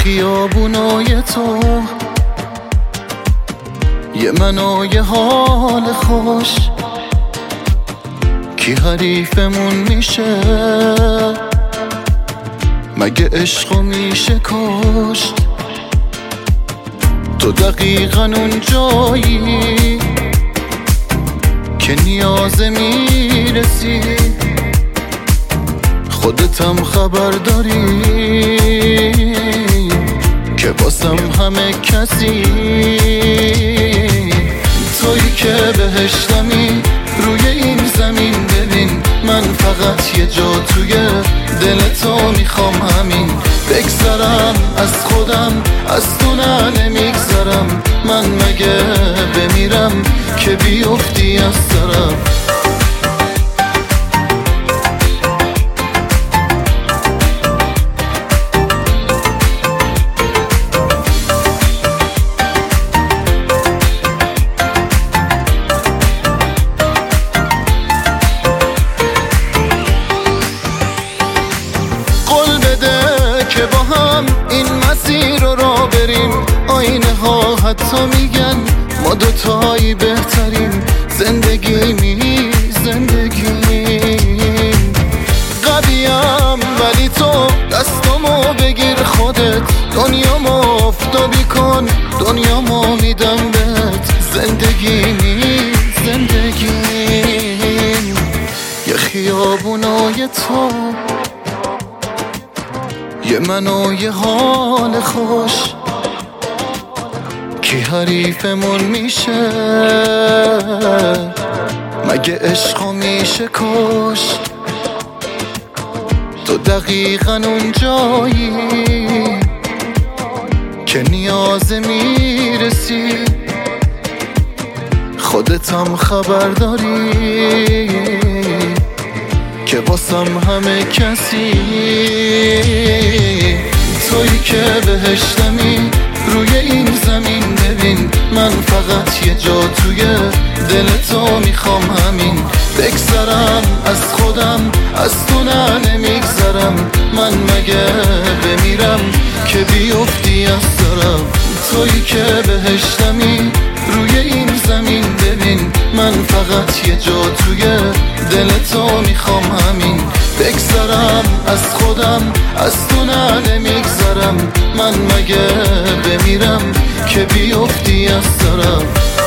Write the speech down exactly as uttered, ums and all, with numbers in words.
خیابونای تو، یه من و یه حال خوش، کی حریفمون میشه؟ مگه عشقو میشه کشت؟ تو دقیقاً اون جایی که نیازه میرسی، خودتم خبر داری که باسم همه کسی. تویی که بهشتمی روی این زمین، ببین من فقط یه جا توی دل تو میخوام، همین بگذرم از خودم، از تو نه نمیگذرم. من مگه بمیرم که بیفتی از سرم؟ که با هم این مسیر رو را بریم، آینه ها حتی میگن ما دوتایی بهترین زندگی می زندگیم. قویم ولی تو دستامو بگیر خودت، دنیامو افتابی کن، دنیامو میدم بهت، زندگی می زندگیم. یه خیابونای تو، یه من و یه حال خوش، کی حریفمون میشه؟ مگه عشقو میشه کشت؟ تو دقیقاً اون جایی که نیازه میرسی، خودتم خبر داری که باسم همه کسی. تویی که بهشتمی روی این زمین، ببین من فقط یه جا توی دل تو میخوام، همین بگذرم از خودم، از تو نه نمیگذرم. من مگه بمیرم که بیفتی از سرم؟ تویی که بهشتمی روی این زمین، ببین من فقط یه جا توی دل تو میخوام، همین بگذرم از خودم، از تو نه نمیگذرم. من مگه بمیرم که بیفتی از سرم؟